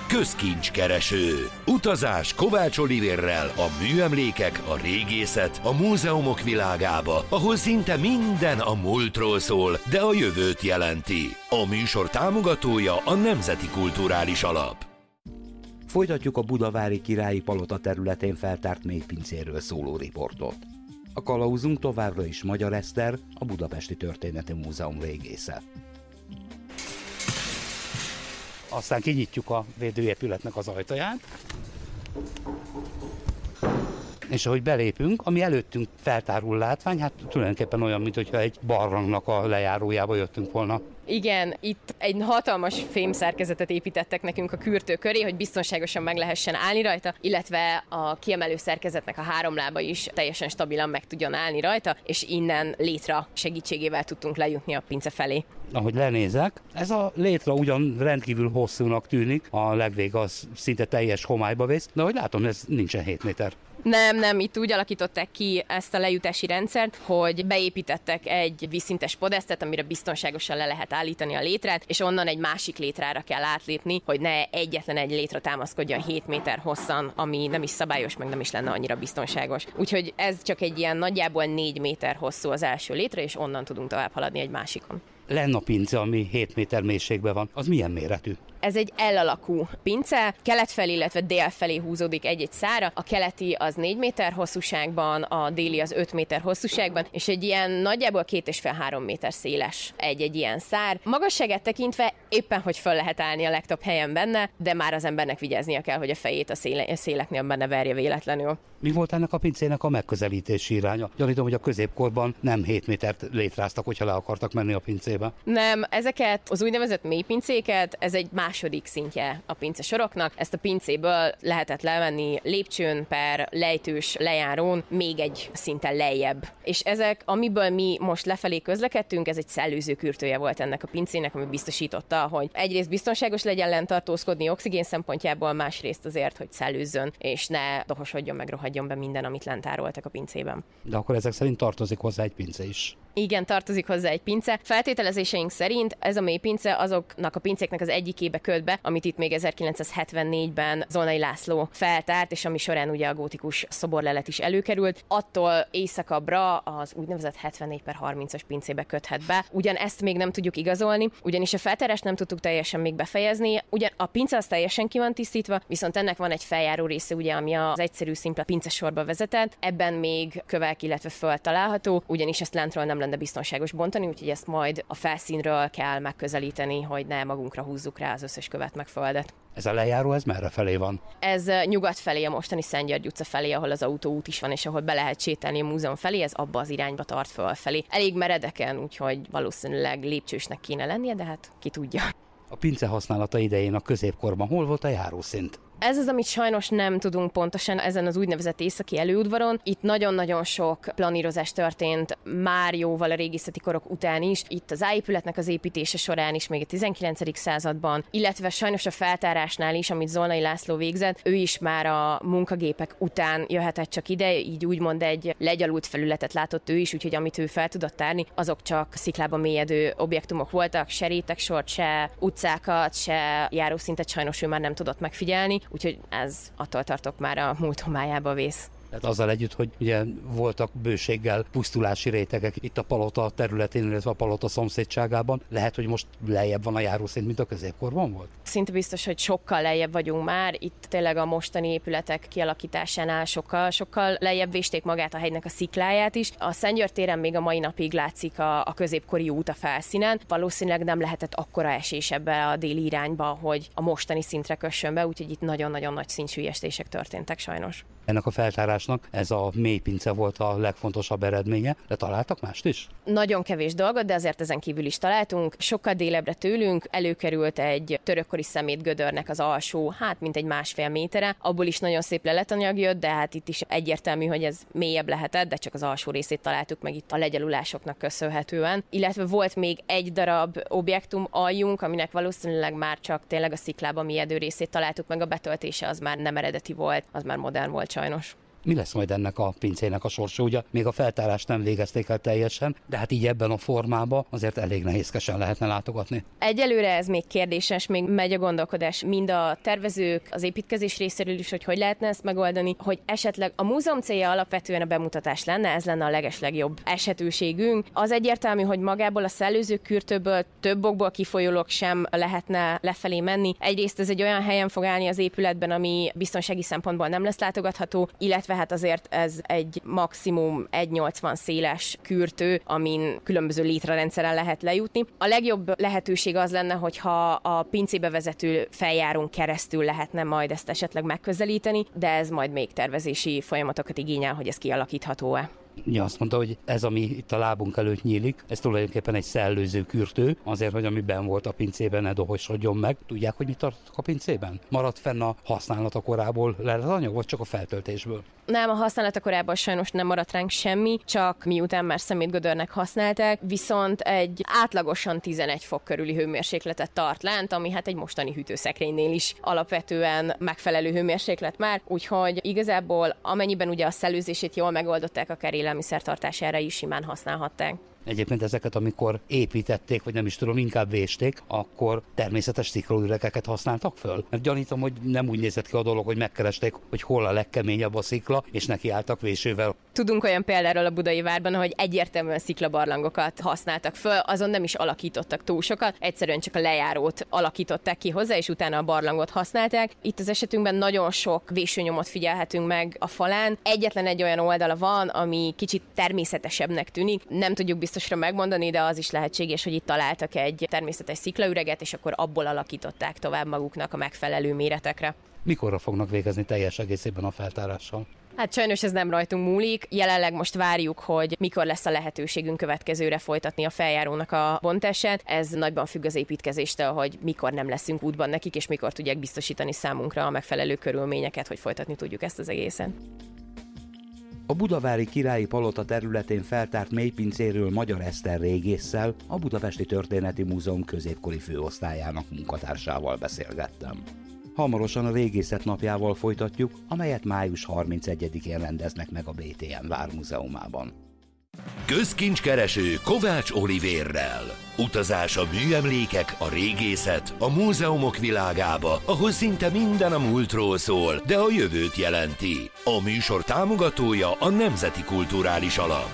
Közkincskereső. Utazás Kovács Olivérrel a műemlékek, a régészet, a múzeumok világába, ahol szinte minden a múltról szól, de a jövőt jelenti. A műsor támogatója a Nemzeti Kulturális Alap. Folytatjuk a budavári Királyi Palota területén feltárt mélypincéről szóló riportot. A kalauzunk továbbra is Magyar Eszter, a Budapesti Történeti Múzeum régésze. Aztán kinyitjuk a védőépületnek az ajtaját, és ahogy belépünk, ami előttünk feltárul látvány, hát tulajdonképpen olyan, mintha egy barlangnak a lejárójába jöttünk volna. Igen, itt egy hatalmas fémszerkezetet építettek nekünk a kürtő köré, hogy biztonságosan meg lehessen állni rajta, illetve a kiemelő szerkezetnek a három lába is teljesen stabilan meg tudjon állni rajta, és innen létra segítségével tudtunk lejutni a pince felé. Ahogy lenézek, ez a létra ugyan rendkívül hosszúnak tűnik, a legvég az szinte teljes homályba vész, de ahogy látom, ez nincsen 7 méter. Nem, itt úgy alakították ki ezt a lejutási rendszert, hogy beépítettek egy vízszintes podesztet, amire biztonságosan le lehet állítani a létrát, és onnan egy másik létrára kell átlépni, hogy ne egyetlen egy létra támaszkodjon 7 méter hosszan, ami nem is szabályos, meg nem is lenne annyira biztonságos. Úgyhogy ez csak egy ilyen nagyjából 4 méter hosszú az első létre, és onnan tudunk tovább haladni egy másikon. Lenne a pince, ami 7 méter mélységben van, az milyen méretű? Ez egy L-alakú pince, kelet felé, illetve dél felé húzódik egy-egy szára. A keleti az 4 méter hosszúságban, a déli az 5 méter hosszúságban, és egy ilyen nagyjából 2,5-3 méter széles egy ilyen szár. Magasságát tekintve éppen, hogy föl lehet állni a legtöbb helyen benne, de már az embernek vigyáznia kell, hogy a fejét a széleknél benne verje véletlenül. Mi volt ennek a pincének a megközelítési iránya? Gyanítom, hogy a középkorban nem 7 métert létráztak, hogyha le akartak menni a pincébe. Nem, ezeket az úgynevezett mélypincéket, ez egy második szintje a pincesoroknak. Ezt a pincéből lehetett lemenni lépcsőn per lejtős lejárón még egy szinten lejjebb. És ezek, amiből mi most lefelé közlekedtünk, ez egy szellőző kürtője volt ennek a pincének, ami biztosította, hogy egyrészt biztonságos legyen lent tartózkodni oxigén szempontjából, másrészt azért, hogy szellőzzön, és ne dohosodjon meg, rohadjon be minden, amit lent tároltak a pincében. De akkor ezek szerint tartozik hozzá egy pince is. Igen, tartozik hozzá egy pince. Feltételezéseink szerint ez a mélypince azoknak a pincéknek az egyikébe költ be, amit itt még 1974-ben Zolnai László feltárt, és ami során ugye a gótikus szoborlelet is előkerült. Attól északabbra az úgynevezett 74/30-as pincébe köthet be. Ugyan ezt még nem tudjuk igazolni, ugyanis a feltárást nem tudtuk teljesen még befejezni. Ugyan a pince az teljesen ki van tisztítva, viszont ennek van egy feljáró része, ugye, ami az egyszerű szimpla pincesorba vezetett. Ebben még kövek, illetve föld található, ugyanis ezt lentről nem lenne biztonságos bontani, úgyhogy ezt majd a felszínről kell megközelíteni, hogy ne magunkra húzzuk rá az összes követ meg földet. Ez a lejáró, ez merre felé van? Ez nyugat felé, a mostani Szent György utca felé, ahol az autóút is van, és ahol be lehet sétálni a múzeum felé, ez abba az irányba tart fölfelé. Elég meredeken, úgyhogy valószínűleg lépcsősnek kéne lennie, de hát ki tudja. A pince használata idején a középkorban hol volt a járószint? Ez az, amit sajnos nem tudunk pontosan ezen az úgynevezett északi előudvaron. Itt nagyon-nagyon sok planírozás történt már jóval a régészeti korok után is. Itt az épületnek az építése során is még a 19. században, illetve sajnos a feltárásnál is, amit Zolnai László végzett, ő is már a munkagépek után jöhetett csak ide, így úgymond egy legyalult felületet látott ő is, úgyhogy amit ő fel tudott tárni, azok csak sziklába mélyedő objektumok voltak, se rétegsort, se utcákat, se járószintet sajnos ő már nem tudott megfigyelni. Úgyhogy ez attól tartok már a múlt homályába vész. Tehát azzal együtt, hogy ugye voltak bőséggel pusztulási rétegek itt a palota területén, illetve a palota szomszédságában, lehet, hogy most lejjebb van a járószint, mint a középkorban volt? Szinte biztos, hogy sokkal lejjebb vagyunk már. Itt tényleg a mostani épületek kialakításánál sokkal lejjebb vésték magát a hegynek a szikláját is. A Szent György téren még a mai napig látszik a középkori út a felszínen. Valószínűleg nem lehetett akkora esés ebbe a déli irányba, hogy a mostani szintre kössön be, úgyhogy itt nagyon-nagyon nagy szintszűjestések történtek sajnos. Ennek a feltárásnak ez a mélypince volt a legfontosabb eredménye, de találtak mást is? Nagyon kevés dolgot, de azért ezen kívül is találtunk. Sokkal délebbre tőlünk előkerült egy törökkori szemétgödörnek az alsó, mint egy 1,5 métere. Abból is nagyon szép leletanyag jött, de hát itt is egyértelmű, hogy ez mélyebb lehetett, de csak az alsó részét találtuk meg itt a legyalulásoknak köszönhetően. Illetve volt még egy darab objektum aljunk, aminek valószínűleg már csak tényleg a sziklába mélyedő részét találtuk meg, a betöltése az már nem eredeti volt, az már modern volt sajnos. Mi lesz majd ennek a pincének a sorsa? Ugye még a feltárást nem végezték el teljesen, de hát így ebben a formában azért elég nehézkesen lehetne látogatni. Egyelőre ez még kérdéses, még megy a gondolkodás mind a tervezők, az építkezés részéről is, hogy lehetne ezt megoldani, hogy esetleg a múzeum célja alapvetően a bemutatás lenne, ez lenne a legeslegjobb esetőségünk. Az egyértelmű, hogy magából a szellőzőkürtőből több okból kifolyólag sem lehetne lefelé menni. Egyrészt ez egy olyan helyen fog állni az épületben, ami biztonsági szempontból nem lesz látogatható, illetve hát azért ez egy maximum 1,80 széles kürtő, amin különböző létrarendszeren lehet lejutni. A legjobb lehetőség az lenne, hogyha a pincébe vezető feljárón keresztül lehetne majd ezt esetleg megközelíteni, de ez majd még tervezési folyamatokat igényel, hogy ez kialakítható-e. Ja, azt mondta, hogy ez, ami itt a lábunk előtt nyílik, ez tulajdonképpen egy szellőző kürtő, azért, hogy ami benn volt a pincében, ne dohosodjon meg. Tudják, hogy mit tartok a pincében? Maradt fenn a használata korából lehet az anyag, vagy csak a feltöltésből? Nem, a használata korábban sajnos nem maradt ránk semmi, csak miután már szemétgödörnek használták, viszont egy átlagosan 11 fok körüli hőmérsékletet tart lent, ami hát egy mostani hűtőszekrénynél is alapvetően megfelelő hőmérséklet már, úgyhogy igazából amennyiben ugye a szellőzését jól megoldották, akár élelmiszertartására is simán használhatták. Egyébként ezeket, amikor építették, vagy nem is tudom, inkább vésték, akkor természetes sziklaüregeket használtak föl? Mert gyanítom, hogy nem úgy nézett ki a dolog, hogy megkeresték, hogy hol a legkeményebb a szikla, és nekiálltak vésővel. Tudunk olyan példáról a Budai Várban, hogy egyértelműen sziklabarlangokat használtak föl, azon nem is alakítottak túl sokat, egyszerűen csak a lejárót alakították ki hozzá, és utána a barlangot használták. Itt az esetünkben nagyon sok vésőnyomot figyelhetünk meg a falán. Egyetlen egy olyan oldala van, ami kicsit természetesebbnek tűnik. Nem tudjuk biztosra megmondani, de az is lehetséges, hogy itt találtak egy természetes sziklaüreget, és akkor abból alakították tovább maguknak a megfelelő méretekre. Mikorra fognak végezni teljes egészében a feltárással? Hát sajnos ez nem rajtunk múlik. Jelenleg most várjuk, hogy mikor lesz a lehetőségünk következőre folytatni a feljárónak a bontását. Ez nagyban függ az építkezéstől, hogy mikor nem leszünk útban nekik, és mikor tudják biztosítani számunkra a megfelelő körülményeket, hogy folytatni tudjuk ezt az egészen. A budavári Királyi Palota területén feltárt mélypincéről Magyar Eszter régésszel, a Budapesti Történeti Múzeum középkori főosztályának munkatársával beszélgettem. Hamarosan a Régészet napjával folytatjuk, amelyet május 31-én rendeznek meg a BTM Vármúzeumában. Közkincskereső Kovács Olivérrel. Utazás a műemlékek, a régészet, a múzeumok világába, ahol szinte minden a múltról szól, de a jövőt jelenti. A műsor támogatója a Nemzeti Kulturális Alap.